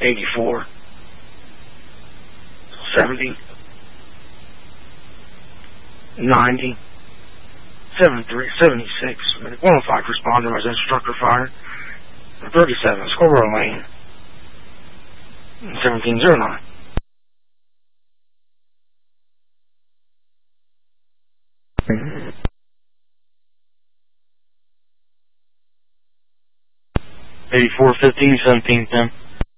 84, 70, 90, 73, 76, 105 responder residential structure fire, 37, Scarborough Lane, 1709. $84, 15, 17, 10.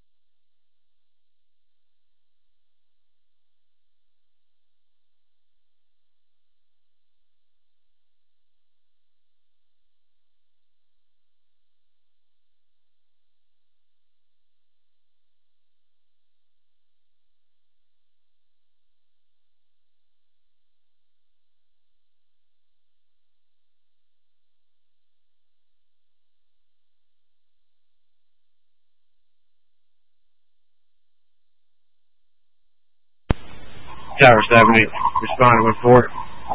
Tower 70, responding with 4.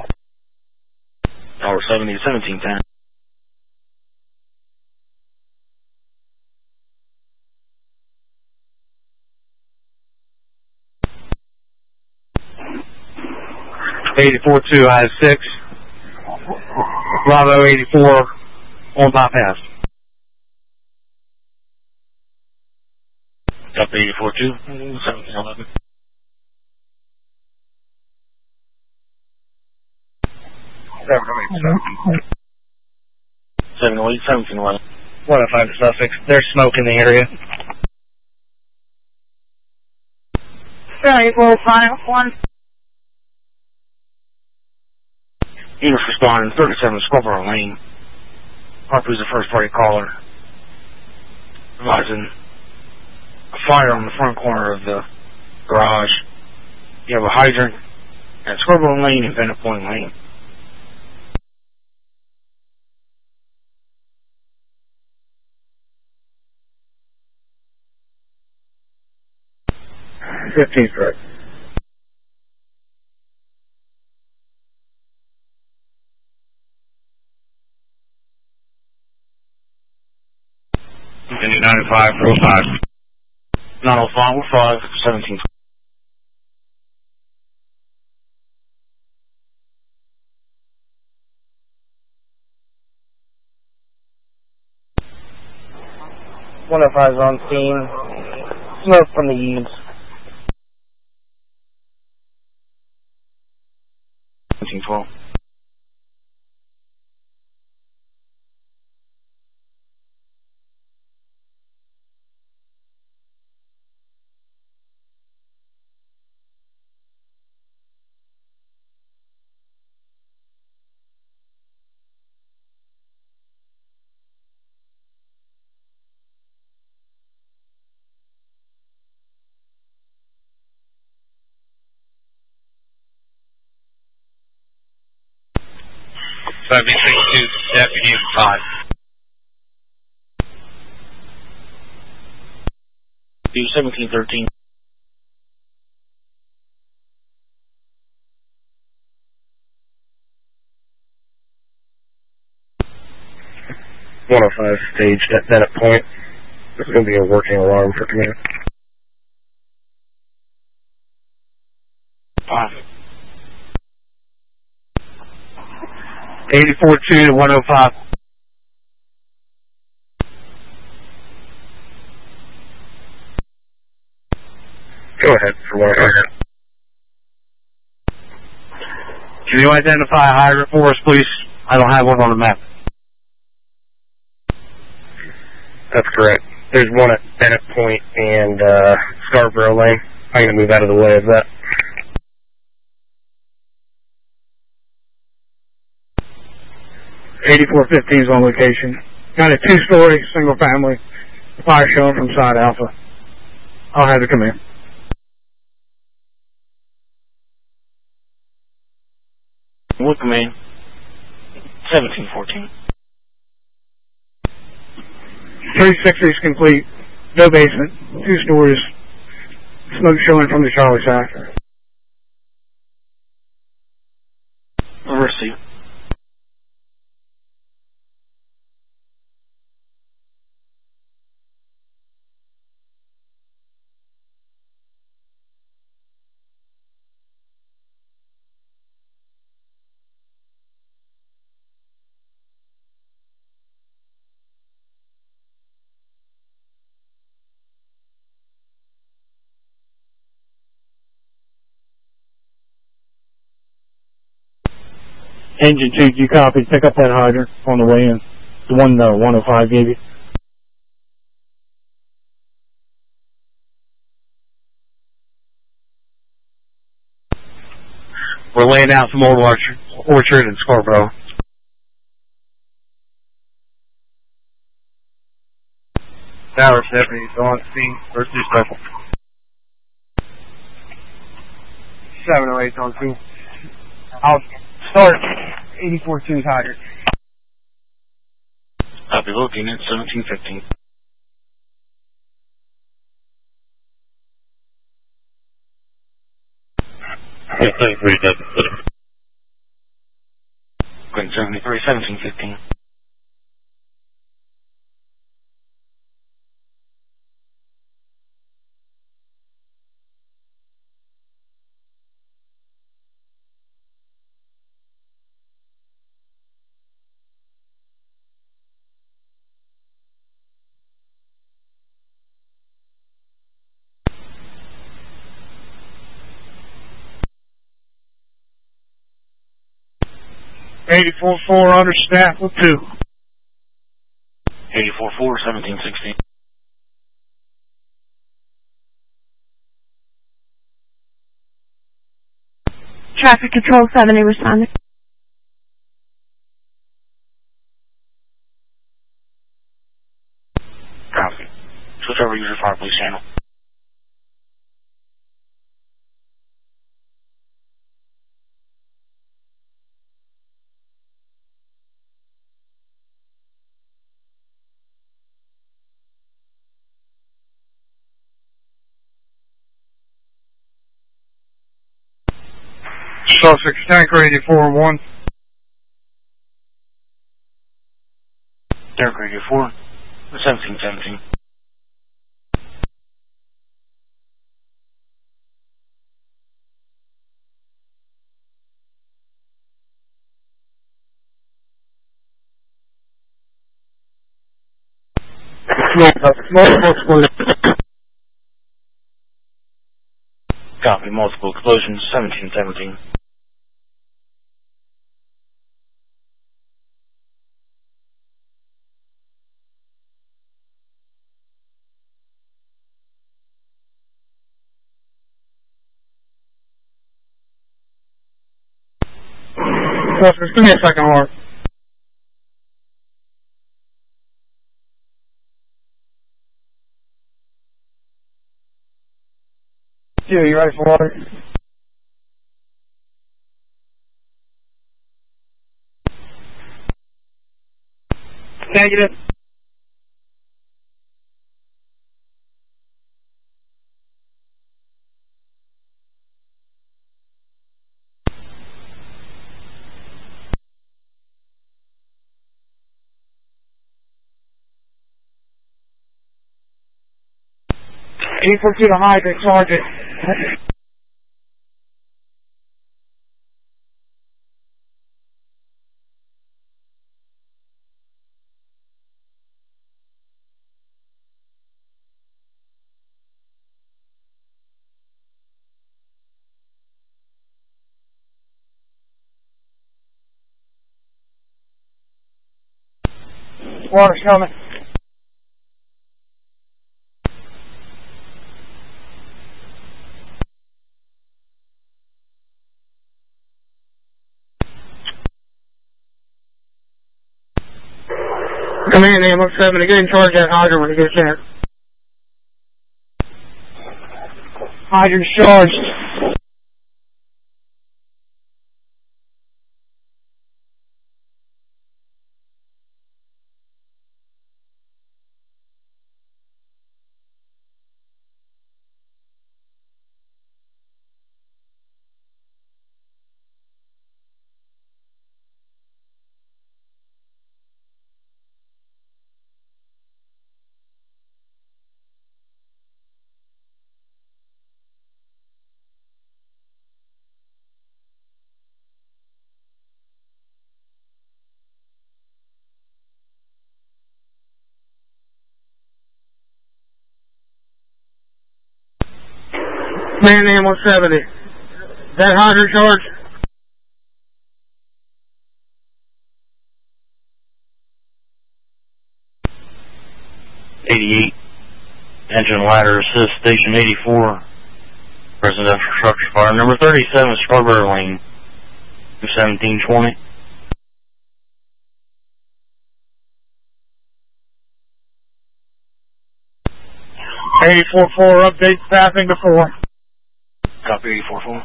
Tower 70, 1710. $84-2, I have 6. Bravo 84 on bypass. Up 84-2, 1711. 708, 1711. 105 to Sussex. There's smoke in the area. 7451. Units responding, 37 Scarborough Lane. Harper's the first party caller. Advising a fire on the front corner of the garage. You have a hydrant at Scarborough Lane and Bennett Point Lane. $15's correct. Continue 95, 05. 905, 5, 17. One of 5's on scene. Smoke from the eaves. 1712. Deputy 5. 1713. One of 5 staged at Bennett Point. This is going to be a working alarm for command. 5. 84-2 to 105. Go ahead for 105. Can you identify a hydrant for us, please? I don't have one on the map. That's correct. There's one at Bennett Point and Scarborough Lane. I'm going to move out of the way of that. $84-15 is on location. Got a 2-story, single family. Fire showing from side Alpha. I'll have it come in. Wood command. 1714. 360 is complete. No basement. 2 stories. Smoke showing from the Charlie side. Receive. Engine 2, you copy. Pick up that hydrant on the way in. The one 105 gave you. We're laying out some old orchard in Scarborough. Tower 70 on scene. First dispatch. 708 on scene. I'll start 84-2's hydrant. I'll be looking at 1715. Yes, 73, Going 73, 1715. $84.4 understaffed with 2. 84-4, 1716. Traffic Control 70 responding. Copy. Switch over user fire police channel. Sussex Tanker 84-1. Derek Radio 4, 1717. Multiple explosions. Copy. Multiple explosions, 1717. Sussex, give me a second, Mark. Yeah, you ready for water? Negative. Equal to the hydrant, Sergeant. Water's coming. Command Ambulance 70, get in charge of that hydrant when it gets there. Hydrant's charged. Command Ambulance 70. That hydrant charged? 88, engine ladder assist, station 84, residential structure fire. Number 37, Scarborough Lane, 1720. 84-4, update staffing to 4. Copy 84-4.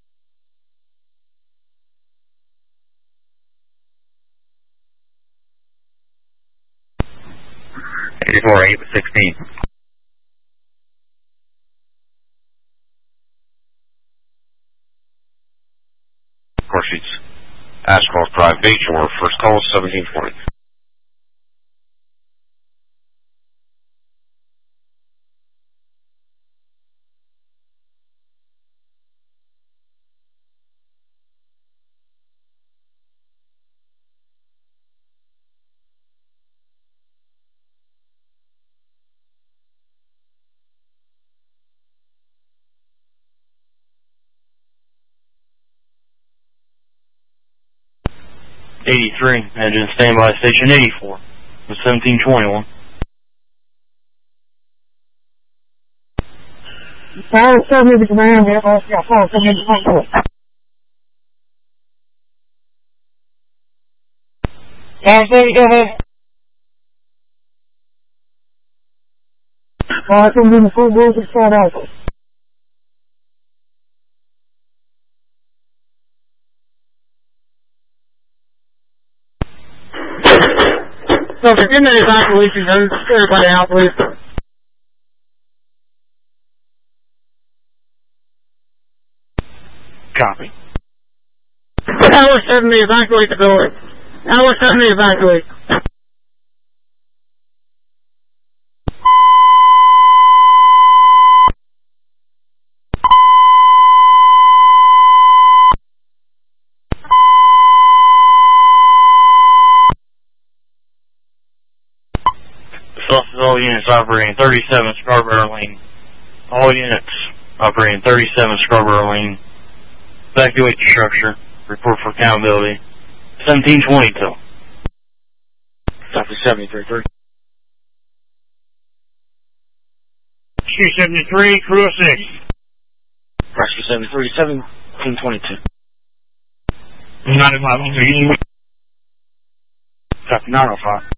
(84-8 with 16). Of course, it's Ashcroft Drive, Bayshore. First call 1740. '83, engine standby, station 84, with 1721. Power 70 to command, Power 70 to control. Power 70, go ahead. Power 70 to full boost and start out. So if you're in the evacuation zone, just everybody out, please. Copy. Tower 70, evacuate the building. Tower 70, evacuate. All units operating 37 Scarborough Lane. All units operating 37 Scarborough Lane. Evacuate the structure. Report for accountability. 1722. Copy 73-3. Q73, crew of 6. Rescue 73, 1722. 95. Copy 905.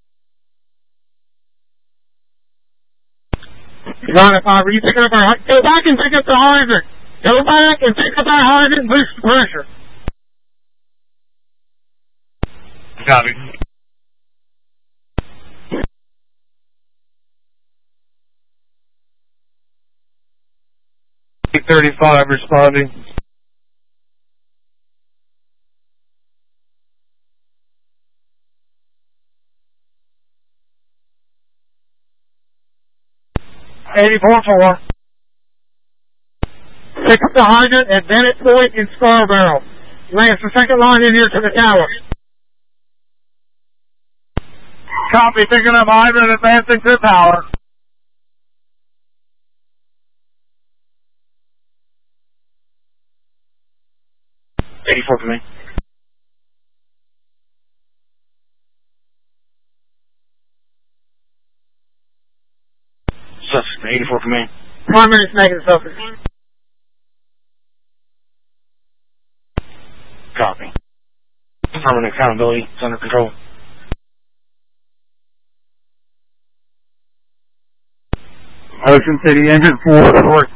95, you pick up our... Go back and pick up the hydrant. Go back and pick up our hydrant and boost the pressure. Copy. (35) responding. (84-4). Pick up the hydrant at Bennett Point in Scarborough. Lance, the second line in here to the tower. Copy, picking up hydrant, advancing to tower. '84 for me. Suspect, 84 for me. 1 minute's negative suspect. Copy. Permanent accountability. It's under control. Ocean City Engine 4, report.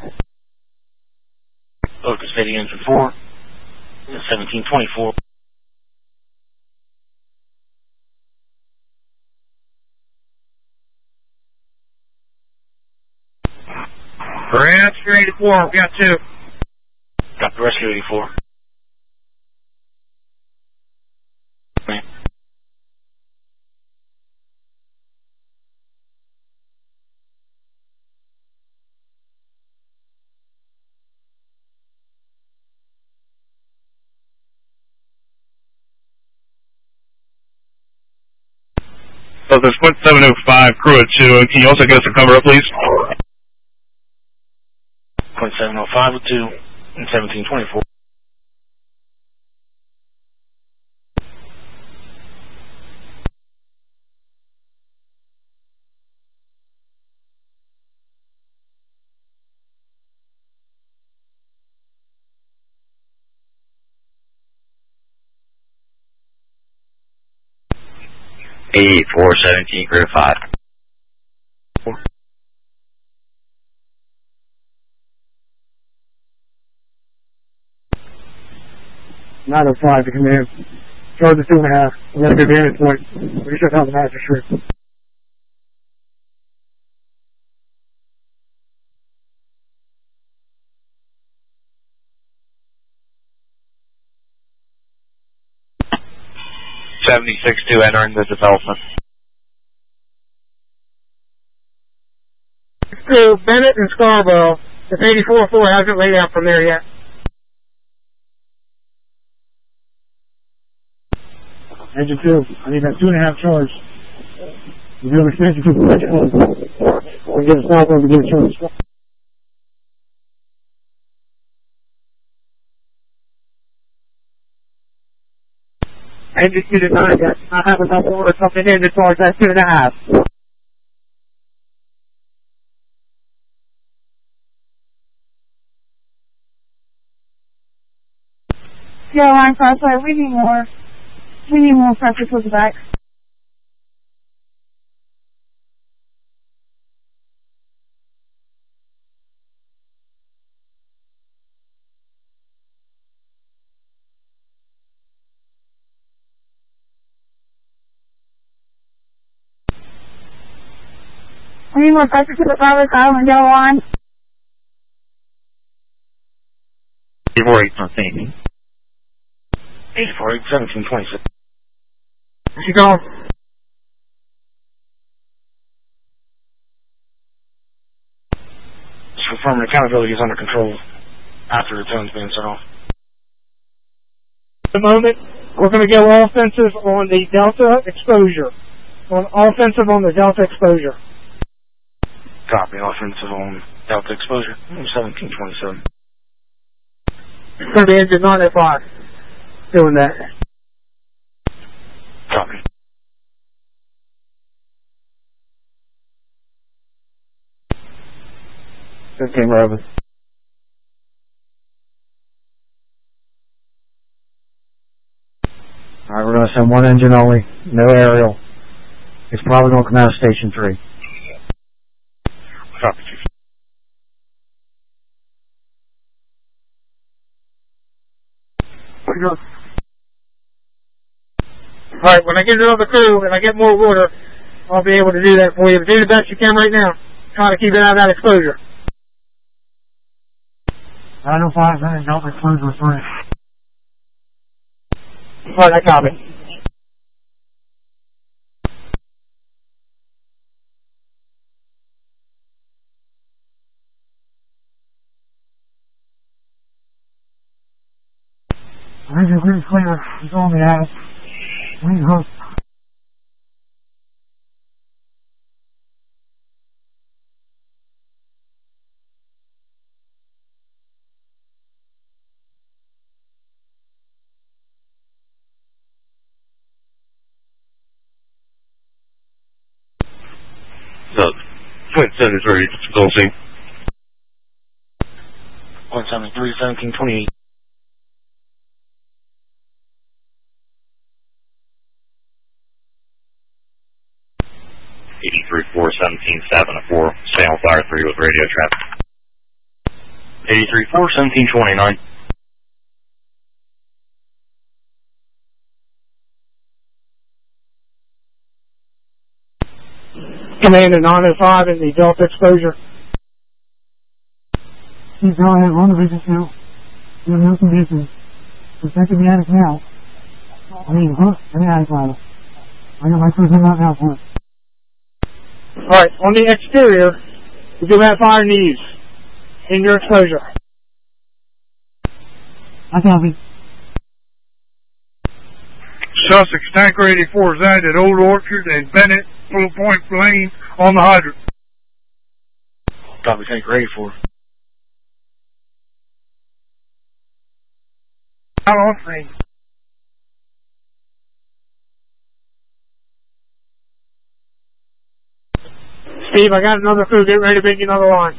Ocean City Engine 4. 1724. Rescue 84, we got 2. Got the Rescue 84. Okay. So there's 705, crew at 2. Can you also get us a cover up, please? 705 with 2 and 1724. 8417, crew 5. 905 to command. Charge the 2.5. We got a good vantage point. We should have the magistrate. $76-2 entering the development. To Bennett and Scarborough, if 84-4 hasn't laid out from there yet. Engine 2, I need that 2.5 charge. You do understand you can get we get a stop over to get a charge. Engine 2 did not yet. I have enough order something in to charge that 2.5. Yeah, line crossfire, we need more. We need more pressure towards the back. We need more pressure to the Providence Island yellow line. 84-817. 84-817-26. She gone. Just confirming accountability is under control after the tone's being set off. At the moment, we're going to go offensive on the Delta exposure. Offensive on the Delta exposure. Copy, offensive on Delta exposure. 1727. It's going to be engine 905 doing that. Copy. This came over. Alright, we're going to send one engine only, no aerial. It's probably going to come out of Station 3. Copy. Alright, when I get another crew and I get more water, I'll be able to do that for you. But do the best you can right now. Try to keep it out of that exposure. 905, then Delta exposure 3. Alright, I copy. Engine 3 is clear. He's on the ass. Wing hook. So, Point 73, still see. 173, 1728. 83-4-17-7-4, stay on fire 3 with radio traffic. 83-4-17-29. Commander 905 in the Delta exposure. Please go ahead, run the vision now. You're in no conditions. Protecting the attic now. I mean, hook and the attic ladder. I got my crews in that now for it. Alright, on the exterior, we do have fire in the east. In your exposure. I copy. Sussex Tanker 84 is at Old Orchard and Bennett, Full Point Lane on the hydrant. Copy, Tanker 84. Out on screen. Steve, I got another crew. Get ready to bring you another line.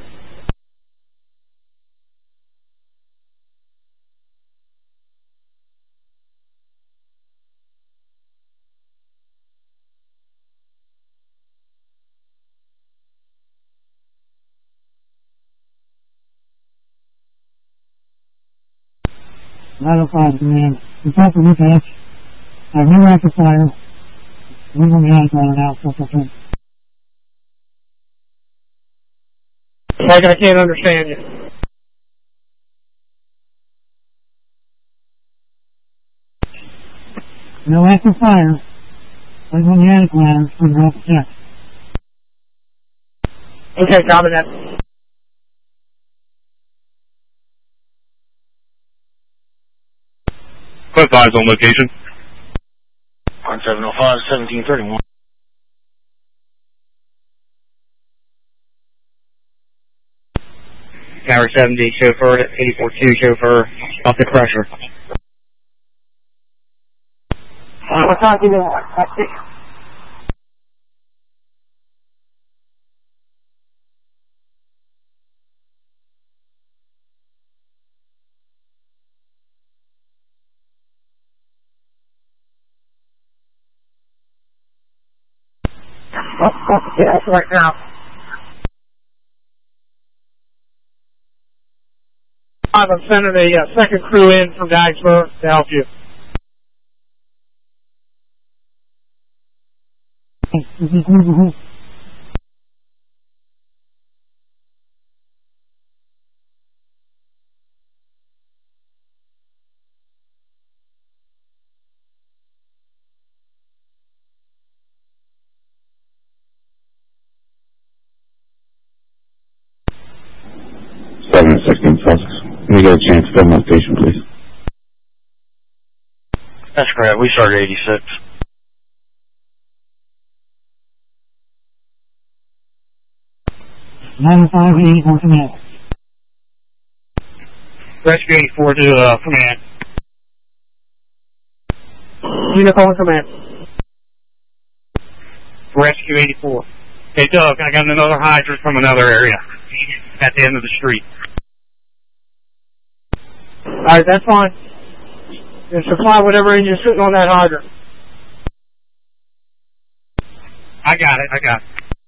905 command. Protect the dispatch. I have no active fire. Leave on the Annihilator now, Central 10. Mike, I can't understand you. No active fire. Leave on the Annihilator for the protect. Okay, copy that. Clip 5's on location. 1705, 1731. Tower 70, chauffeur, 842, chauffeur, off the crusher. What time do you want? Yes, right now. I'm sending a second crew in from Dagsburg to help you. This is Google. 716 Sussex. Can we get a chance to film that station, please? That's correct. We started 86. 905 command. Rescue 84 to command. Unicorn command. Rescue 84. Hey, Doug, I got another hydrant from another area at the end of the street. Alright, that's fine. And supply whatever engine's sitting on that hydrant. I got it.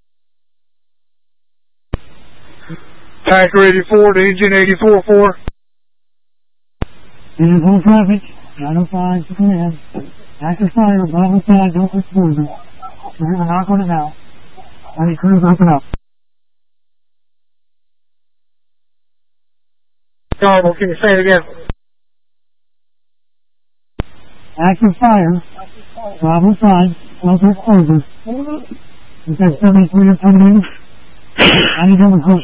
Tanker 84 to engine 84-4. Uniform traffic, 905 to command. Active fire, bottom side, don't explosion. We're going to knock on it now. Any crews open up. Terrible, can you say it again? Active fire, bottom side, don't explosion. You said 73 or 10 minutes? I need to recruit.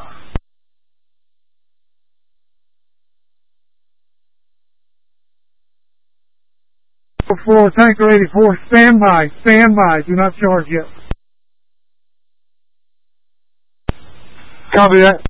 4, Tanker 84, stand by, do not charge yet. Copy that.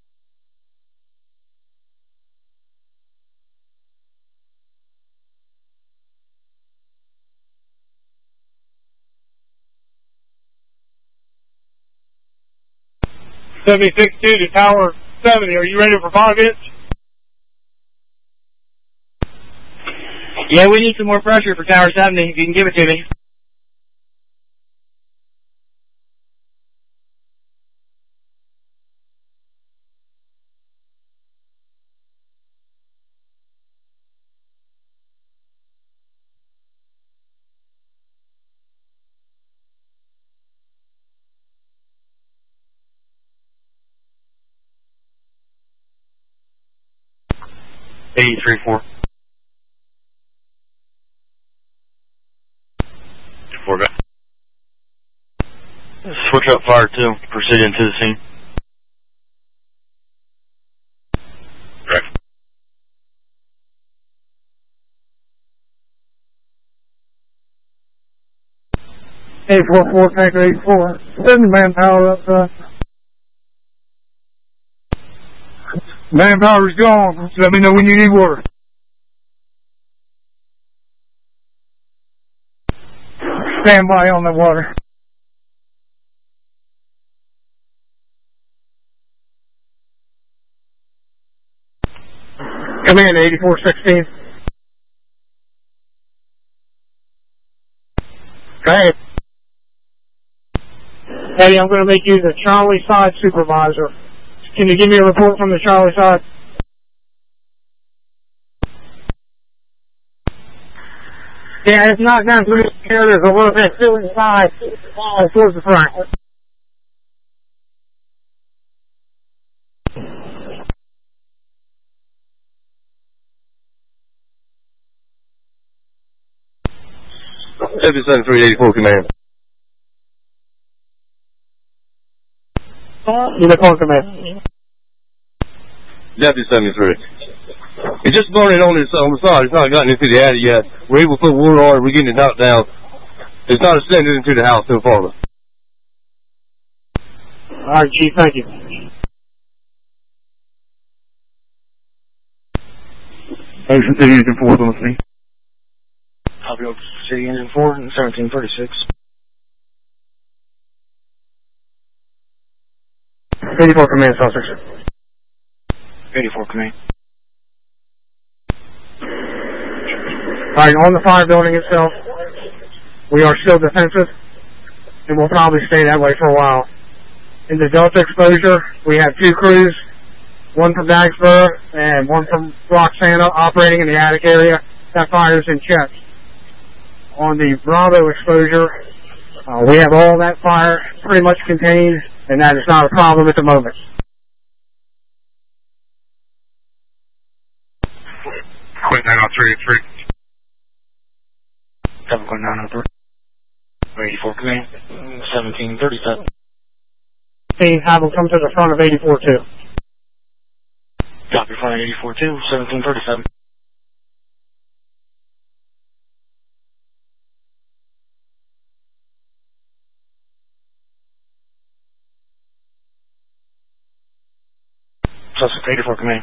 $76-2 to Tower 70. Are you ready for 5 hits? Yeah, we need some more pressure for Tower 70, if you can give it to me. $83-4. 4 back. Switch up fire 2. Proceed into the scene. Correct. Hey, 4-4, Tanker 84. Send manpower up front. Manpower's gone. Let me know when you need water. Stand by on the water. Command 8416. Go ahead. Eddie, I'm going to make you the Charlie side supervisor. Can you give me a report from the Charlie side? Yeah, it's not down through here. There's a little bit still inside towards the front. W7384 command. Uniform command. W73. It's just burning on the side. It's not gotten into the attic yet. We're able to put water on it. We're getting it knocked down. It's not extended into the house so far. All right, Chief. Thank you. Ocean City Engine 4 on the scene. Copy, Ocean City Engine 4, 1736. 84 command, Sussex. 84 command. All right, on the fire building itself, we are still defensive, and we'll probably stay that way for a while. In the Delta exposure, we have 2 crews, one from Dagsboro and one from Roxana operating in the attic area. That fire is in check. On the Bravo exposure, we have all that fire pretty much contained, and that is not a problem at the moment. Quit 903. Copy, 903. 84 command, 1737. Team, have them come to the front of 84-2. Copy, front 84-2, 1737. Sussex 84 command.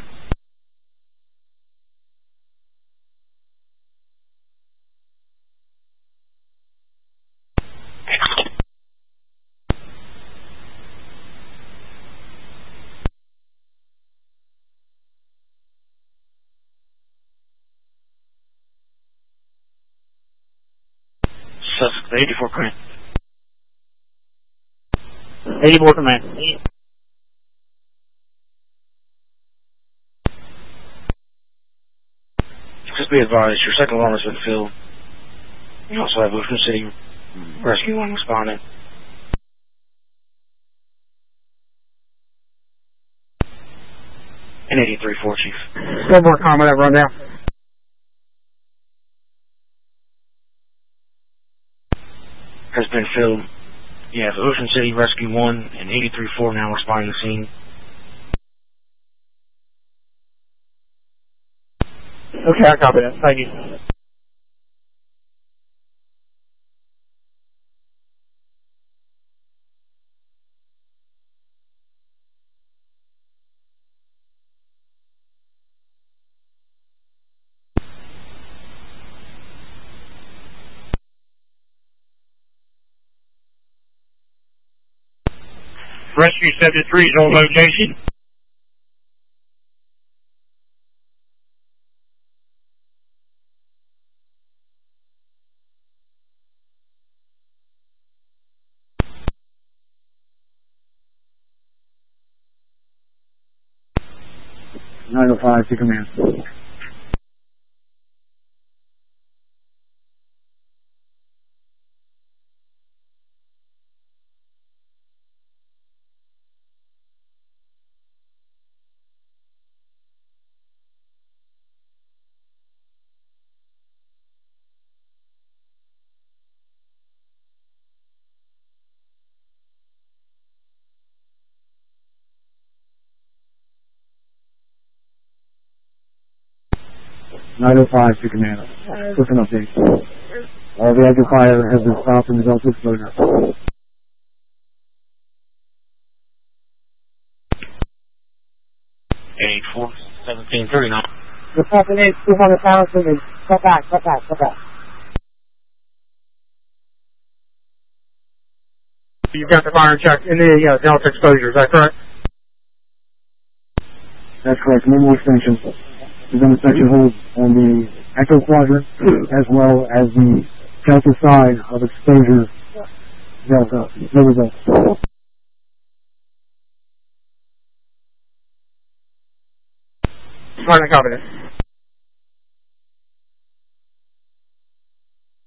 Sussex 84 command. 84 command. Just be advised, your second alarm has been filled. You also have Ocean City Rescue 1 responding. And 83-4, Chief. One more comment that rundown. Has been filled. You have Ocean City Rescue 1 and 83-4 now responding to the scene. Okay, I copy that. Thank you. Rescue 73 is on location. to command. (905) to command. Quick an update. All the active fire has been stopped and results exposure. (884) 1739. The second is 200,000 and cut back. You've got the fire check in the Delta exposure, is that correct? That's correct. No more extensions. We've done a section hold on the Echo Quadrant as well as the Delta side of exposure Delta. No results. Fire copy.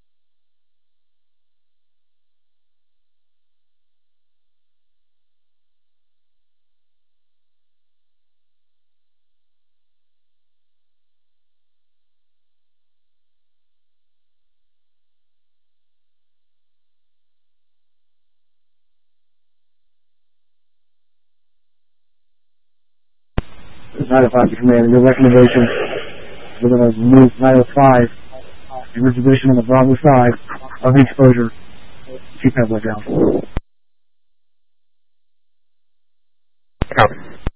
905 to command. Your recommendation, we're going to move 905 in your position on the Bravo side of the exposure. Keep that way down. Copy.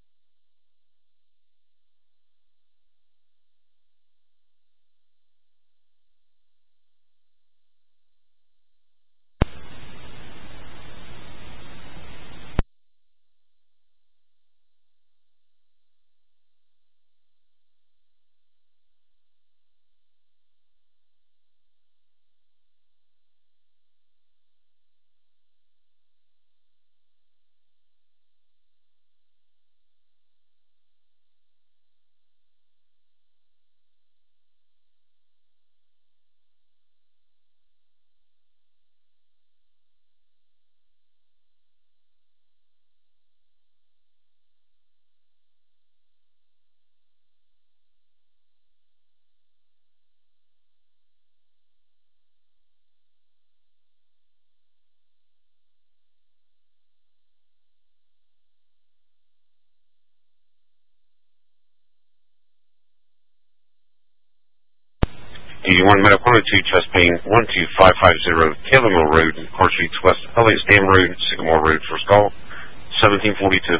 D1 Medical 102, chest pain, 12550, Taylor Mill Road, Court Streets West, Elliott Dam Road, Sycamore Road, first call, 1742.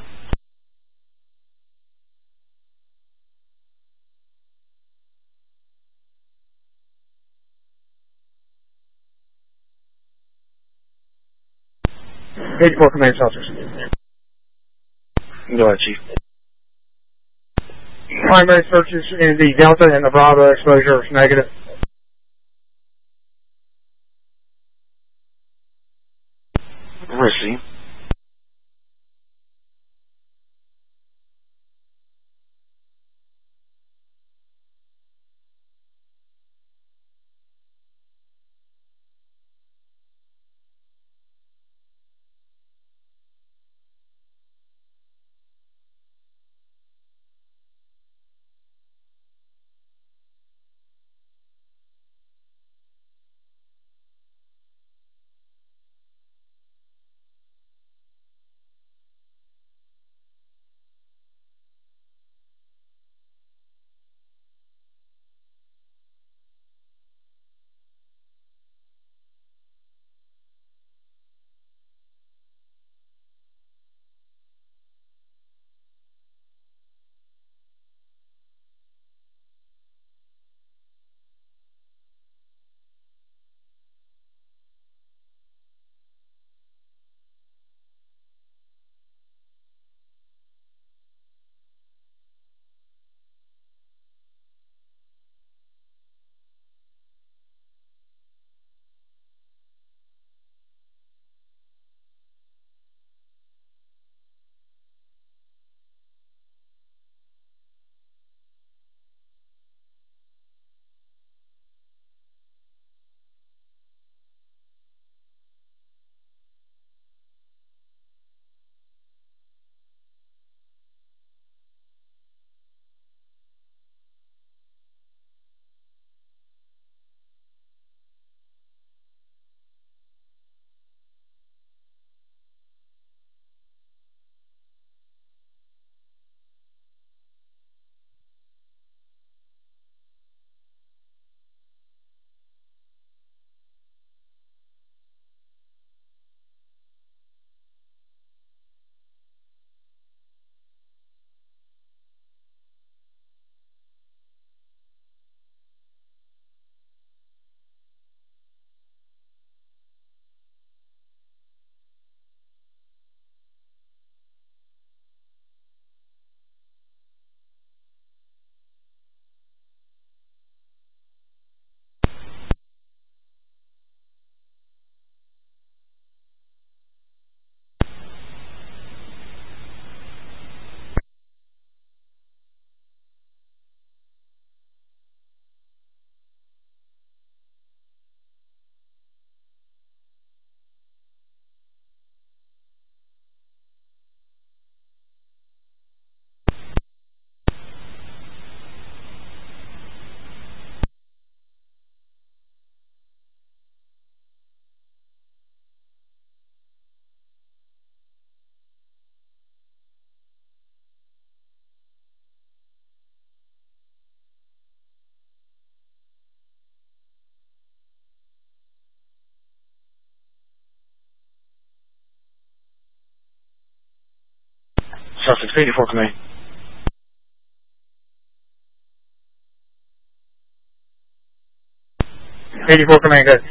Page 4 command officers. Go ahead, Chief. Primary searches in the Delta and the Bravo exposure is negative. Receive. Sussex 84 command. 84 command, good.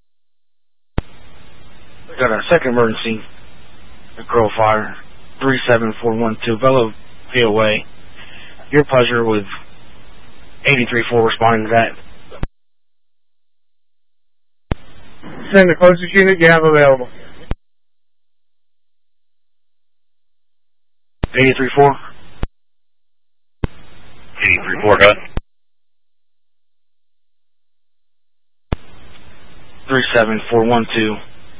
We got our second emergency. A girl fire. 37412 Velo VOA. Your pleasure with 83-4 responding to that. Send the closest unit you have available. 83-4. 83-4, got 37412.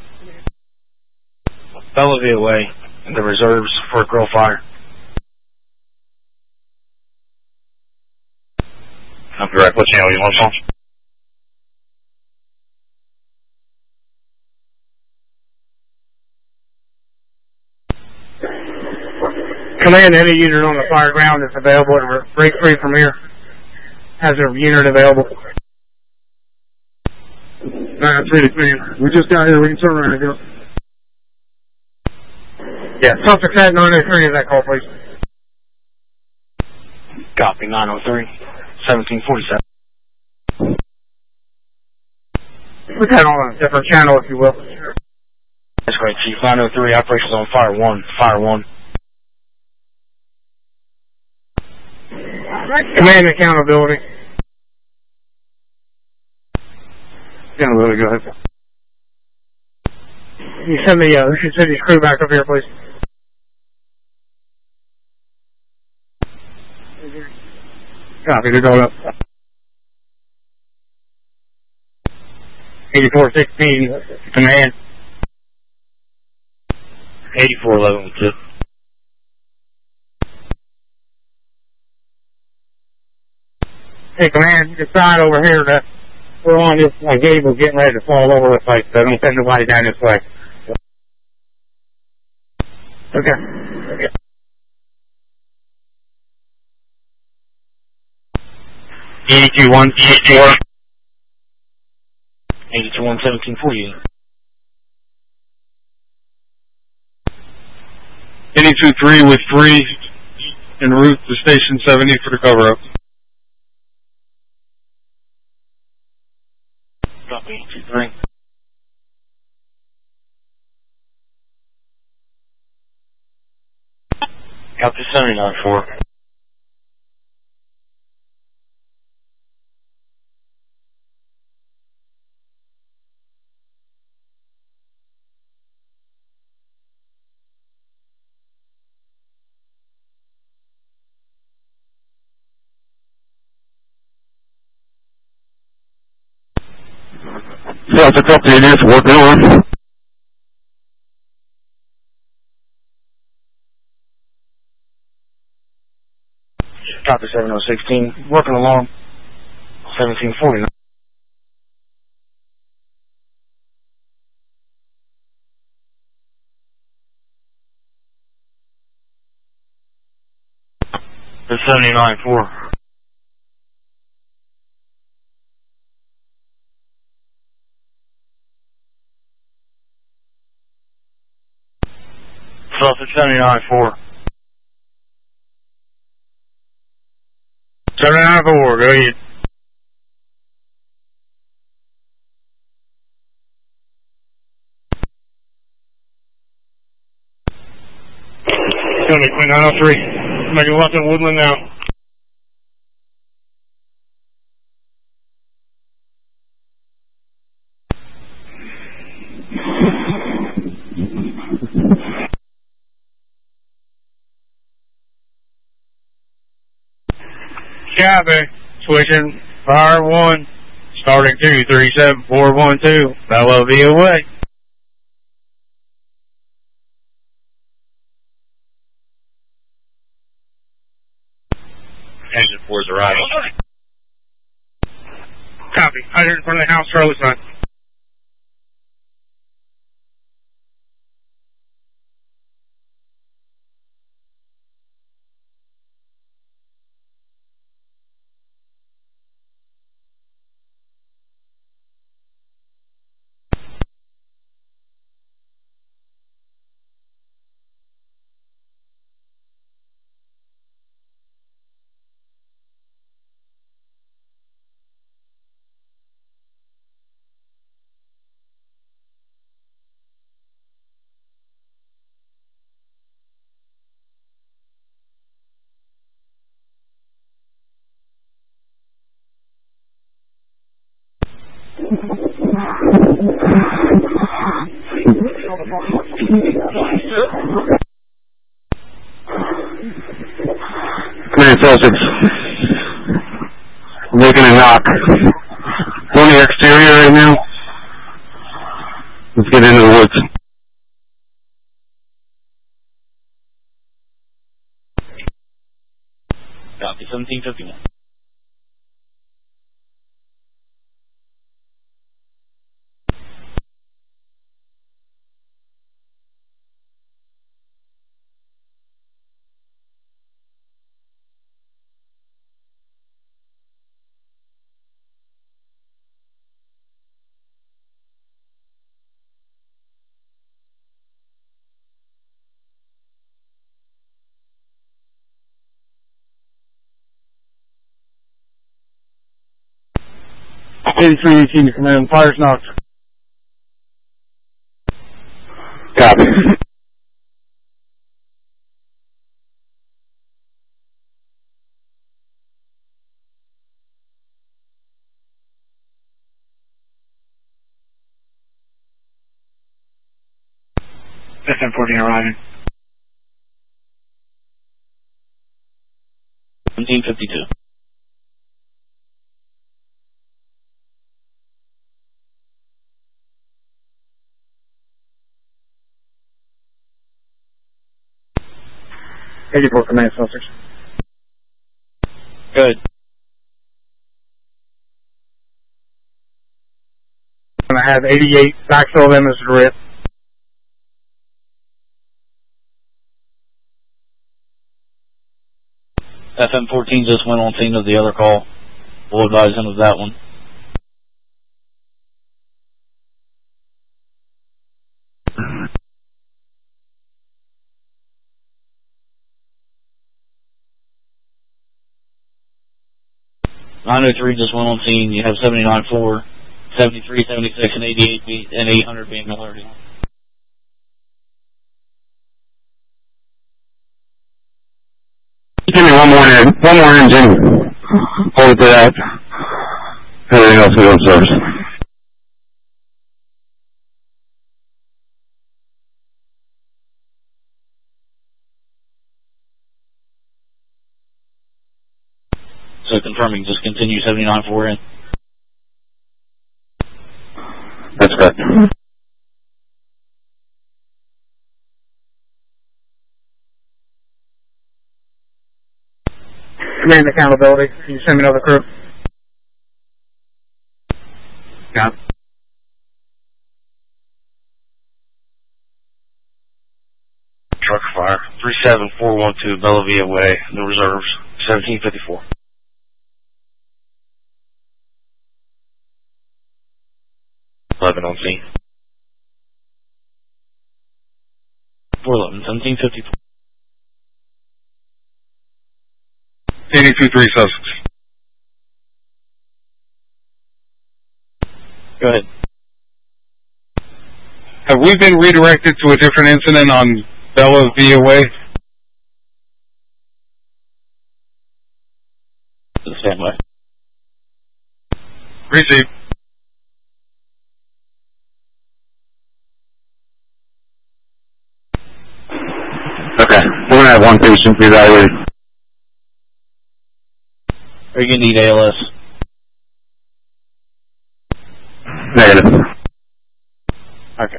Velo VOA. The reserves for a girl fire. I'm direct. What channel you want on? Command any unit on the fire ground that's available to break free from here. Has a unit available. 9-3 to command. We just got here. We can turn around and go. Yeah, Sussex at 903 is that call, please. Copy, 903, 1747. Put that on a different channel, if you will. That's great, Chief. 903, operations on fire 1. Fire 1. Command accountability. Accountability, go ahead. You send the Ocean City's crew back up here, please. Copy, they're going up. 8416, command. 8411 2. Hey, command, decide over here that we're on this gable getting ready to fall over the place, so don't send nobody down this way. Okay. 82-1, 84. 82-1, 1740. 82-3 with 3 en route to Station 70 for the cover-up. Copy, 2-3. Copy 79-4. Yeah, it's a couple of units working on. Copy 7016, working along. 1749. The 79-4. Sussex 79-4. 794, go ahead. Tony, 903. Making left in Woodland now. Copy. Switching. Fire 1. Starting 2, 37412. Velo VOA. Engine 4's arrival. Copy. Out here in front of the house, Charlie sign. Command Celtics. Making a knock. On the exterior right now. Let's get into the woods. Copy, 1751. $8318 to command. Fire's knocked. Copy. SM-14 arriving. 1752. $84 command Celtics. Good. And I have 88 backfill them as a RIP. FM-14 just went on scene of the other call. We'll advise him of that one. $903 just went on scene. You have 79-4, 73, 76, and 88 and 800 being alerted. Give me one more engine. Hold it to that. Everything else will go in service. So confirming, just continue 79-4 in. That's correct. Command accountability. Can you send me another crew? Yeah. Truck fire. 37412 Bella Via Way, the reserves. 1754. On scene. 411, 1754. 82-3 Sussex. Go ahead. Have we been redirected to a different incident on Bella Via Way? Stand by. Receive. Okay, we're going to have one patient be evaluated. Are you going to need ALS? Negative. Okay.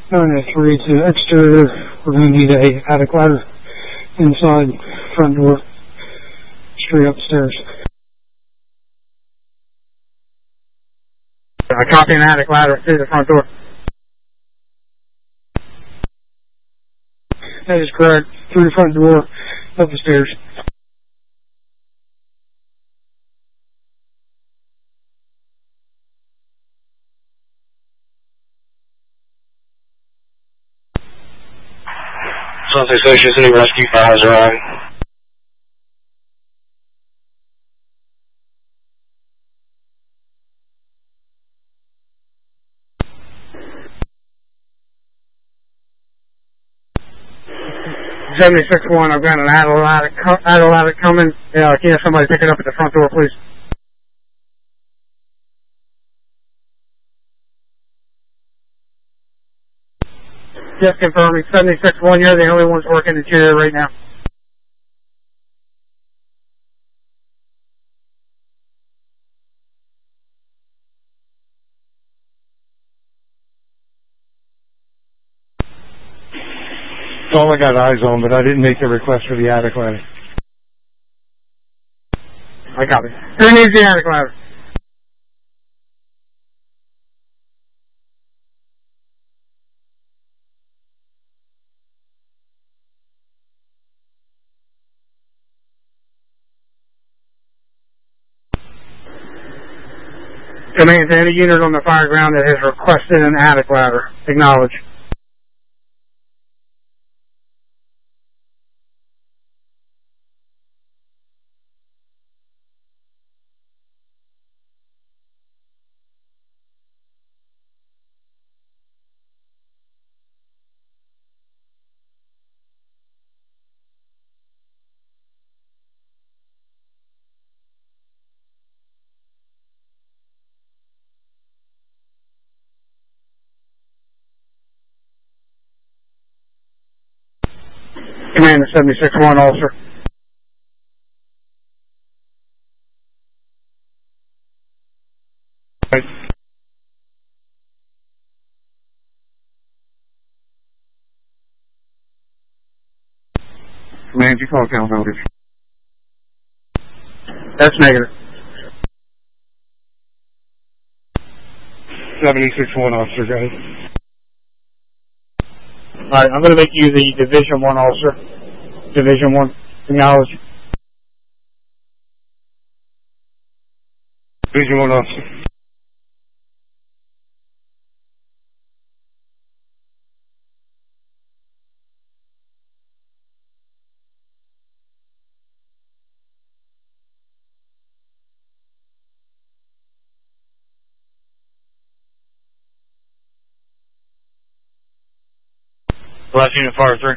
9-3 to exterior. We're going to need a attic ladder inside front door, straight upstairs. I copy an attic ladder through the front door. That is correct. Through the front door, up the stairs. Sunset Associates, any rescue fires arriving. $76-1, I've got an attic coming. Can you have somebody pick it up at the front door, please? Just confirming, 76-1, you're the only ones working interior right now. That's all I got eyes on, but I didn't make the request for the attic ladder. I copy. Who needs the attic ladder? Command to any unit on the fire ground that has requested an attic ladder. Acknowledge. Command to 76-1, officer. Right. Command, you call count notice. That's negative. 76-1, officer, go ahead. Alright, I'm going to make you the Division 1 officer. Division 1, acknowledge. Division 1, officer. Last unit, fire 3.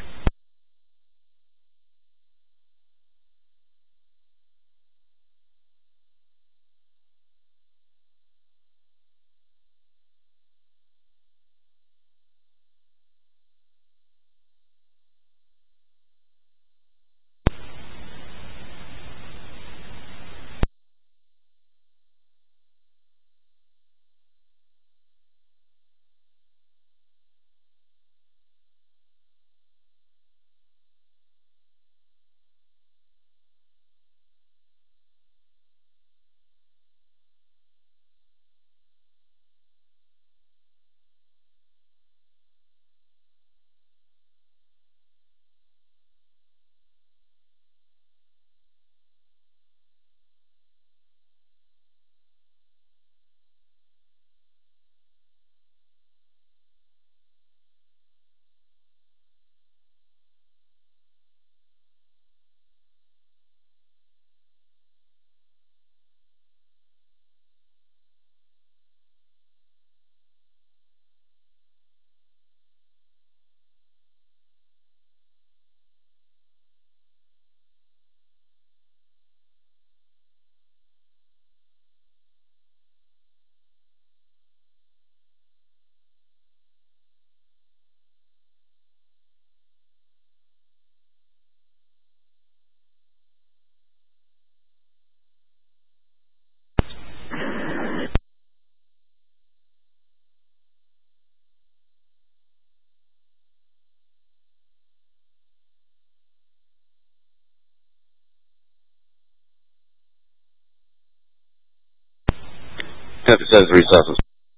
Copy 73 Southwest.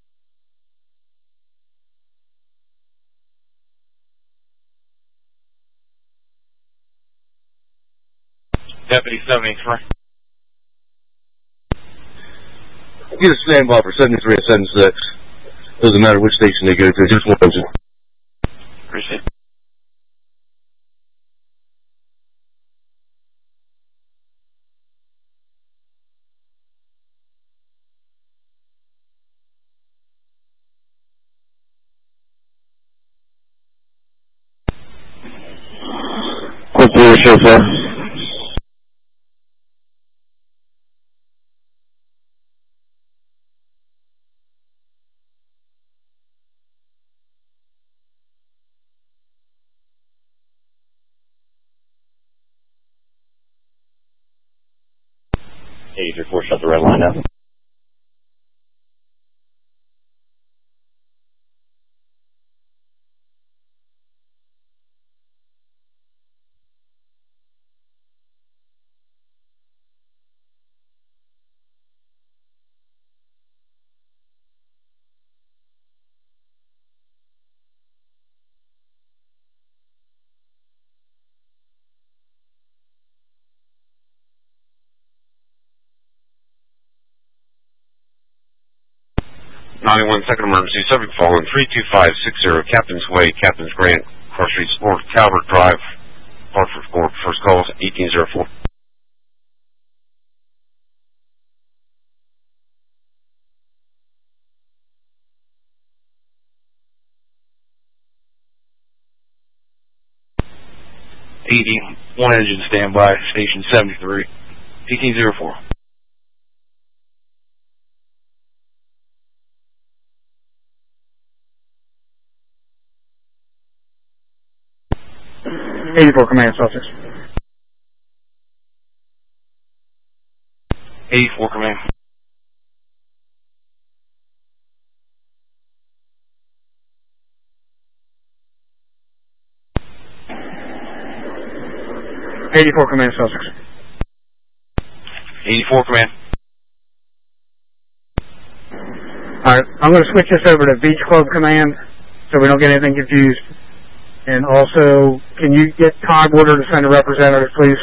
Deputy 73. Get a standby for 73 and 76. Doesn't matter which station they go to, just one engine. Appreciate it. Quick clear, chauffeur. Shut the red line down. Second emergency, subject fallen 32560 Captain's Way, Captain's Grant, Cross Street, North Calvert Drive, Hartford Court. First call is 1804. One engine standby, station 73, 1804. Command Sussex. 84 Command. Command Sussex. 84 Command. Alright, I'm going to switch this over to Beach Club Command so we don't get anything confused. And also, can you get Tidewater to send a representative, please?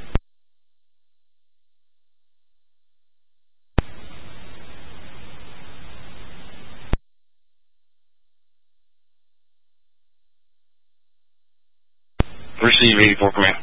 Receive 84 Command.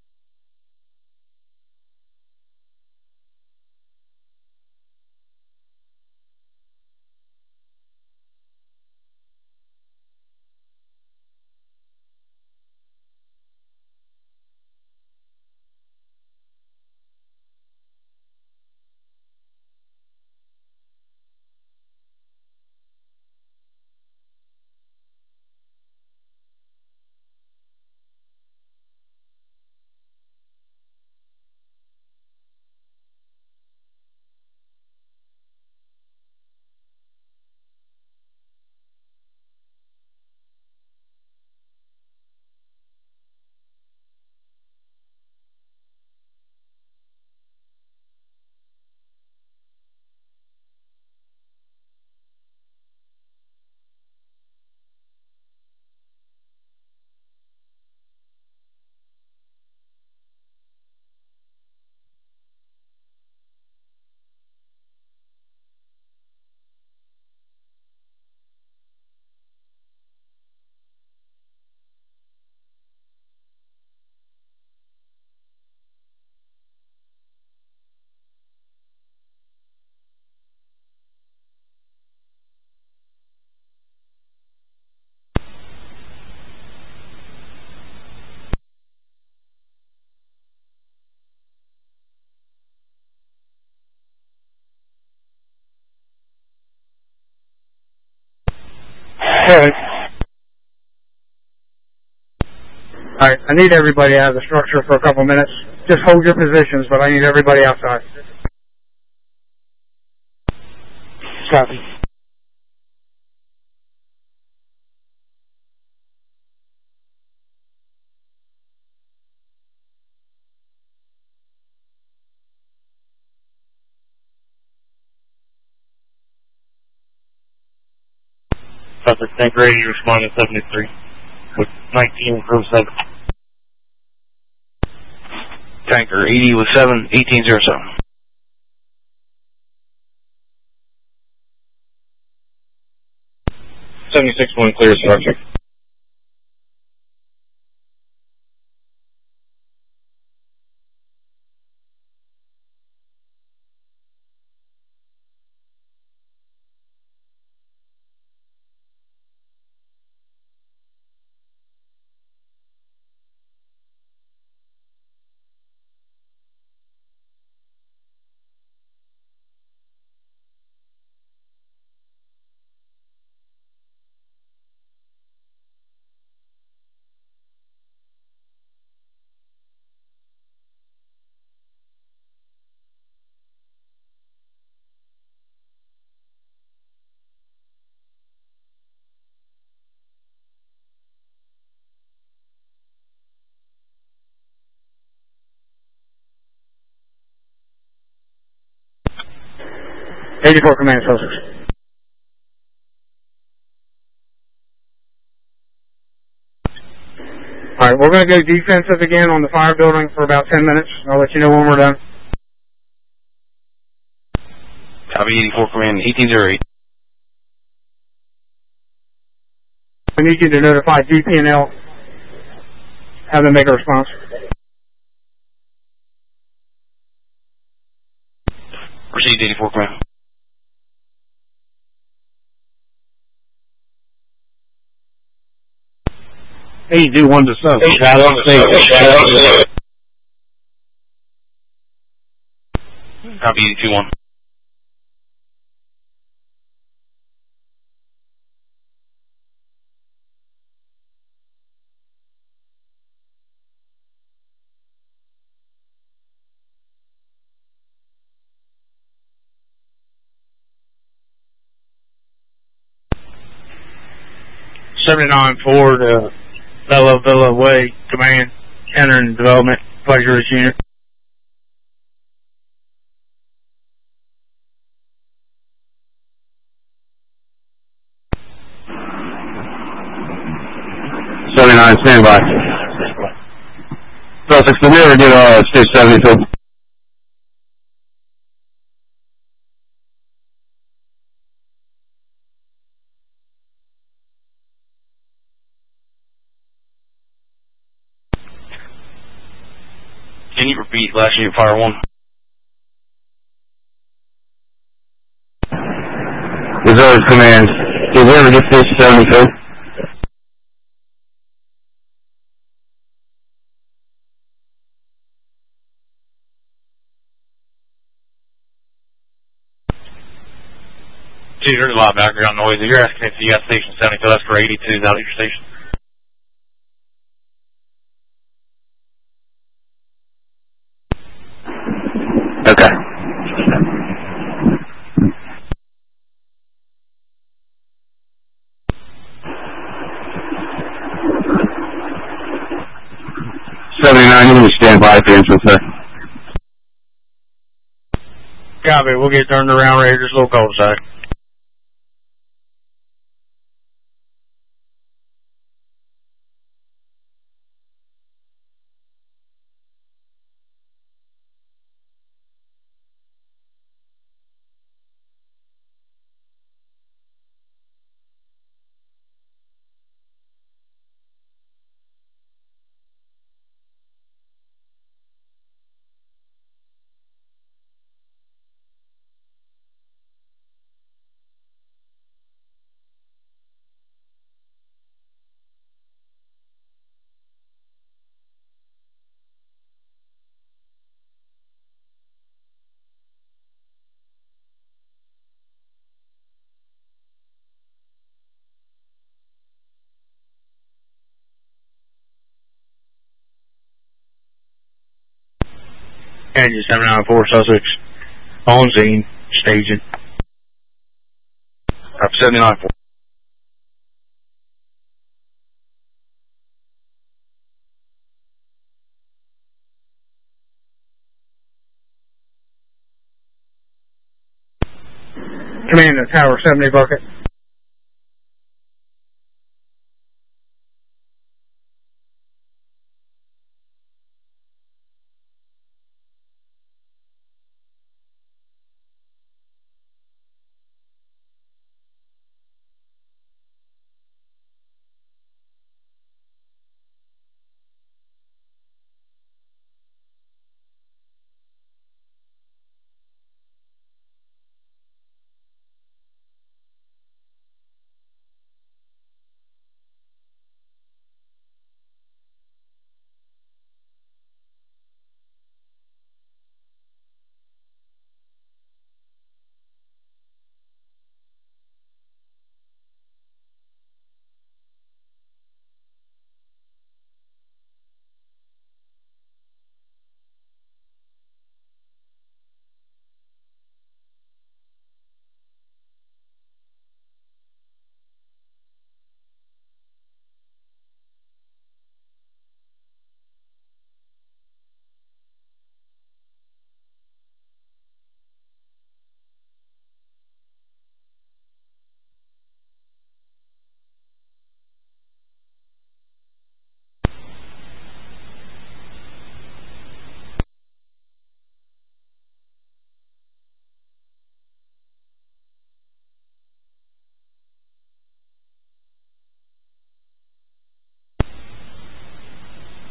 Alright, I need everybody out of the structure for a couple minutes. Just hold your positions, but I need everybody outside. Copy. Suspect Tanker 80 responding 73 with 19 from 7. Tanker 80 with 7, 1807. 76-1 clear structure. '84 command officers. All right, we're going to go defensive again on the fire building for about 10 minutes. I'll let you know when we're done. Copy 84 command 1808. I need you to notify DP&L. Have them make a response. Received 84 command. Hey, do one to sub. Copy 82-1. '79-4 to Villa Way, command, entering development, pleasure unit. Stand by. Sussex, did we ever get stage 72? Can you repeat last unit fire 1? Reserve command. Did we ever get stage 72? Gee, there's a lot of background noise. If you're asking if you got station 72, that's for 82's out at your station. Okay. '79, you can stand by for entrance, sir. Copy, we'll get turned around, ready, just a little cul-de-sac. Engine 794 Sussex, on scene, staging. Up 79-4. Command at Tower 70 bucket.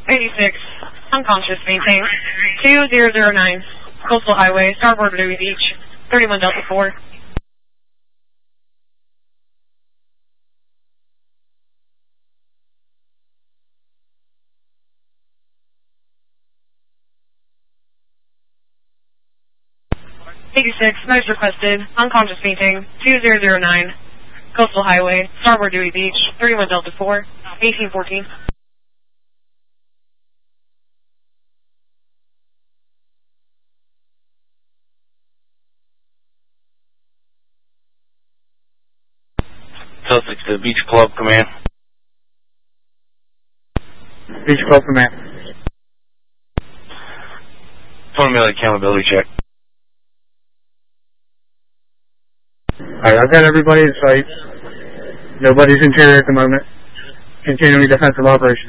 86, unconscious, maintain. 2009, Coastal Highway, starboard Dewey Beach, 31 Delta 4. Notice requested, unconscious meeting, 2009, Coastal Highway, starboard Dewey Beach, 31 Delta 4, 1814. Celtics to Beach Club Command. Beach Club Command. 20-minute accountability check. Alright, I've got everybody in sight. Nobody's interior at the moment. Continuing defensive operations.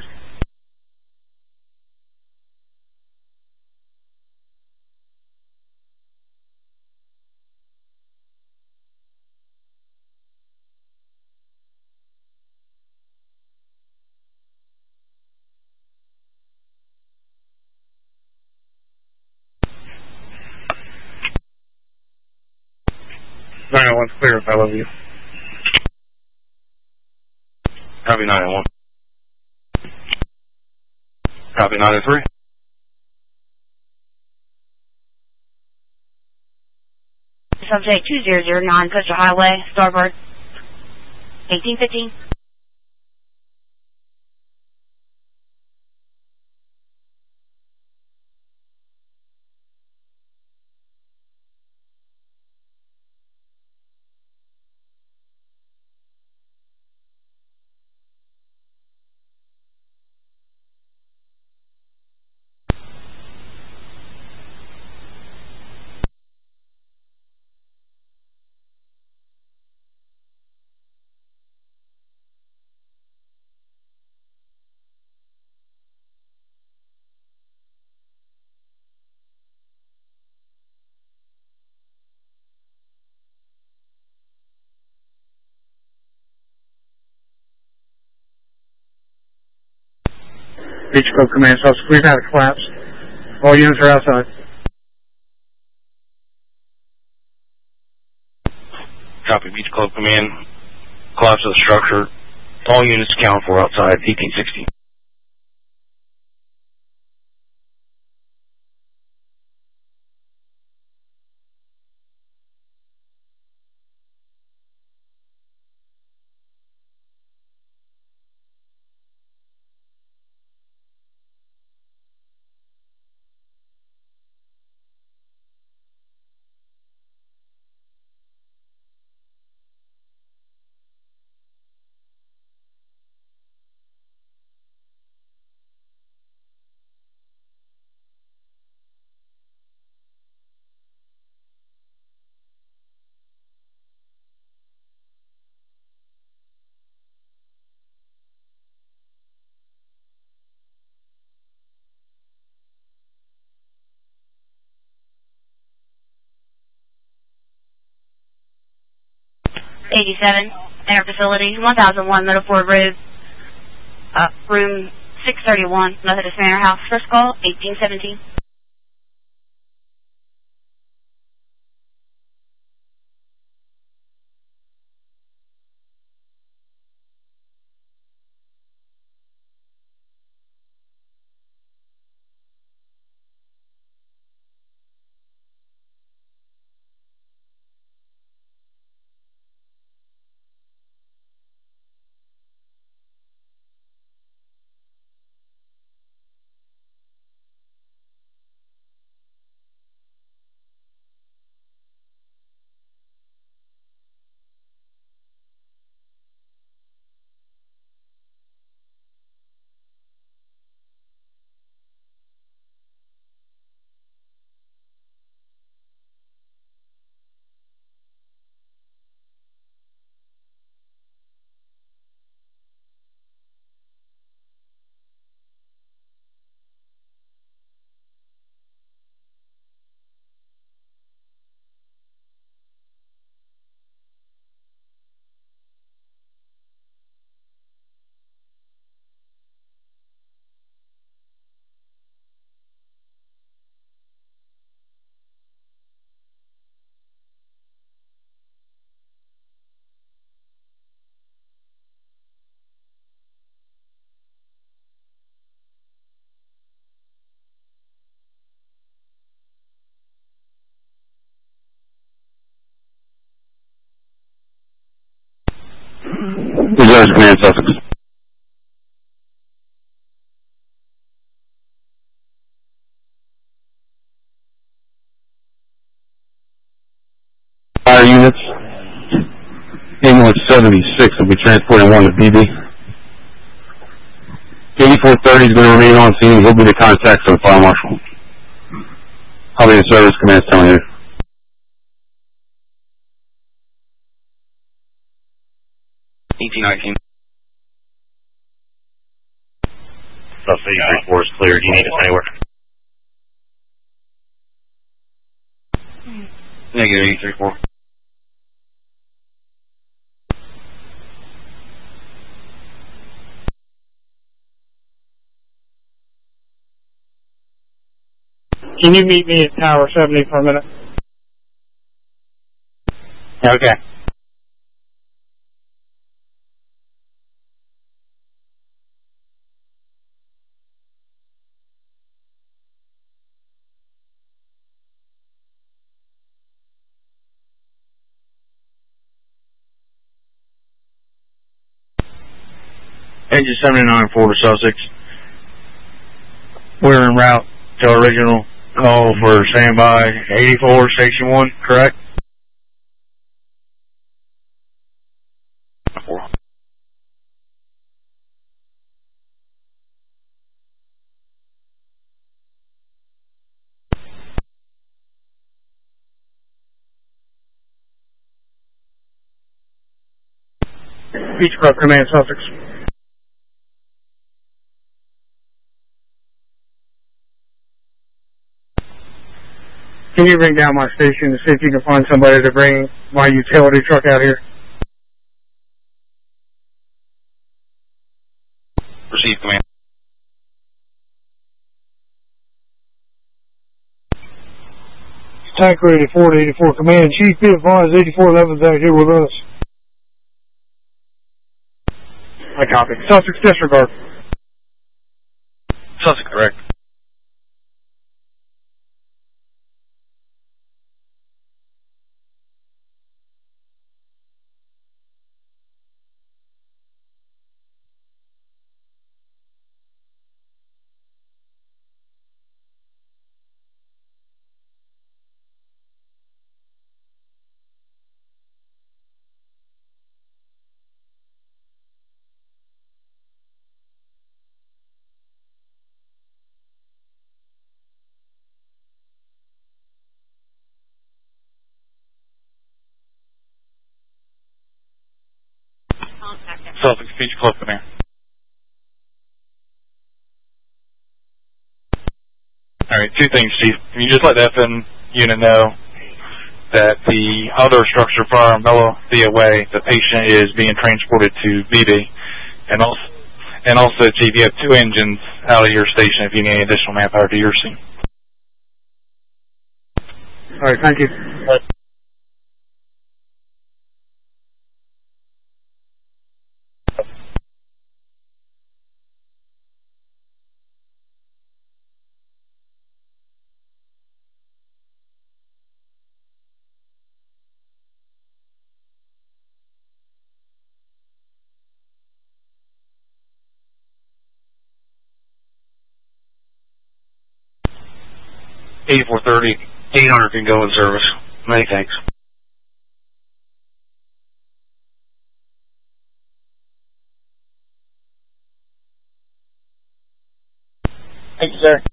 One's clear, I love you. Copy 901. Copy 903. Subject 2009, Coastal Highway, starboard, 1815. Beach Club Command, so we've had a collapse. All units are outside. Copy Beach Club Command. Collapse of the structure. All units accounted for outside 1860. Inner facility, 1001 Middle Ford Road, room 631, Methodist Manor House, first call, 1817. Reserves Command, Sussex. Fire units. Ambulance 76 will be transporting one to BB. 8430 is going to remain on scene. He'll be the contact for the fire marshal. I'll be in service, Command telling you. Suspect 34 is clear. Do you need us anywhere? Negative 834. Can you meet me at Tower 70 for a minute? Okay. Engine 79 for Sussex. We're en route to our original call for standby 84 Station 1, correct? Beechcraft Command, Sussex. Can you ring down my station to see if you can find somebody to bring my utility truck out here? Receive, Command. Tanker 84 to 84 Command. Chief, be advised 8411 back here with us. I copy. Sussex, disregard. Sussex, correct. Sussex, Beach Club, Command. Alright, two things, Chief. Can you just let the FN unit know that the outdoor structure fire on Bella Via Way, the patient is being transported to BB. And also, Chief, you have two engines out of your station if you need any additional manpower to your scene. Alright, thank you. $84.30, 800 can go in service. Many thanks. Thank you, sir.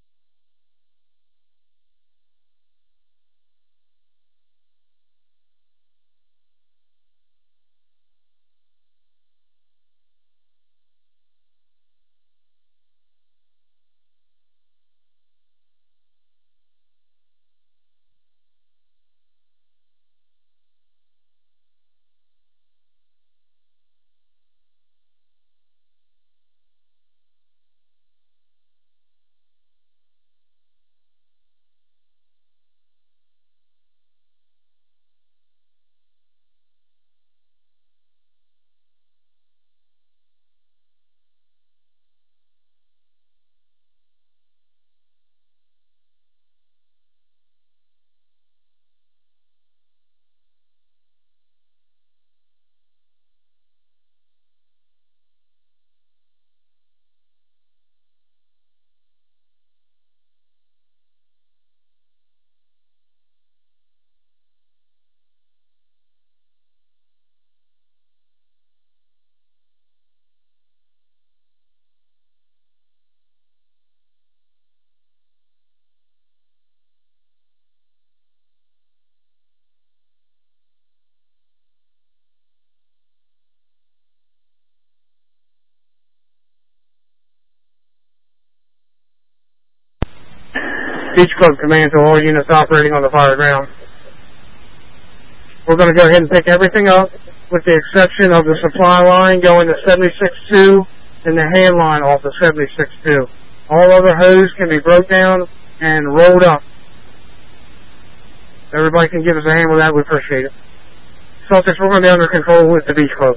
Beach Club command to all units operating on the fire ground. We're going to go ahead and pick everything up with the exception of the supply line going to 76-2 and the hand line off of 76-2. All other hose can be broke down and rolled up. Everybody can give us a hand with that. We appreciate it. Celtics, we're going to be under control with the Beach Club.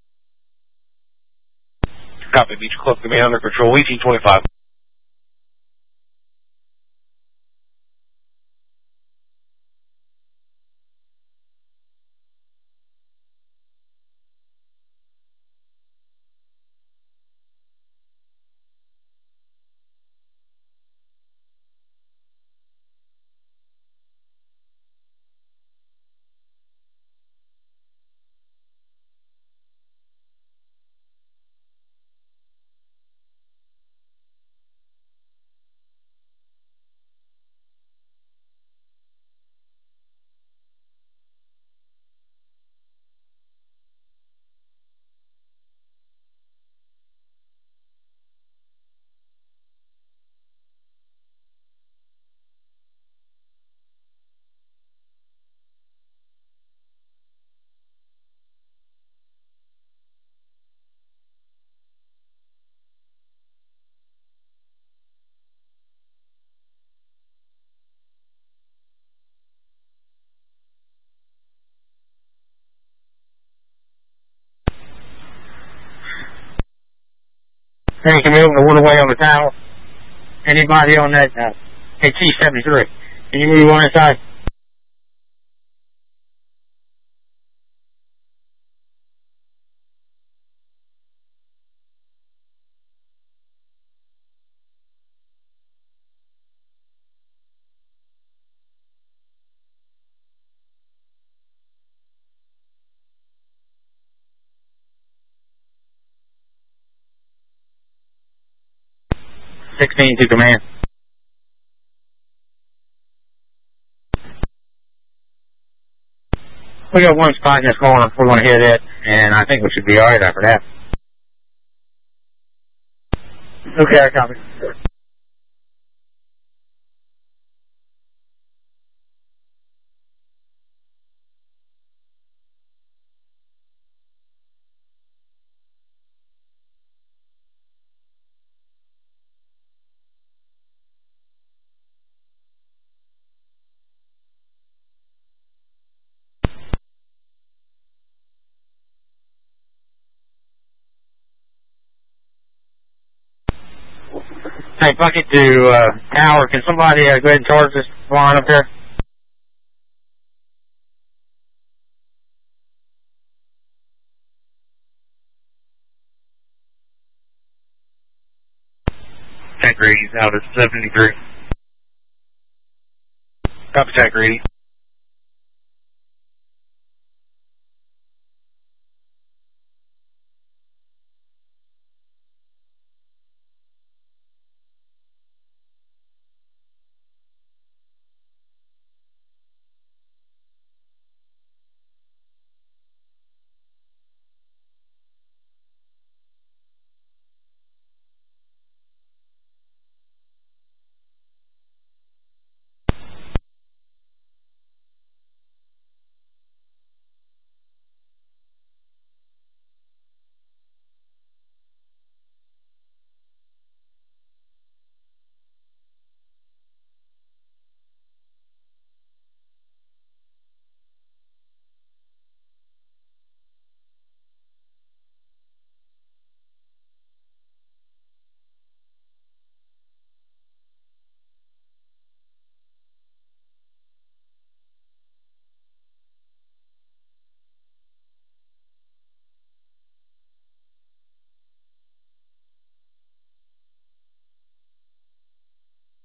Copy. Beach Club command under control. 1825. Hey, can we open the waterway on the tower? Anybody on that T-73? Can you move on inside? To command. We got one spot in this corner. We're going to hit it, and I think we should be all right after that. Okay, I copy. Hey, Bucket to tower. Can somebody go ahead and charge this line up there? Tank Grady's out at 73. Copy, Tank Grady.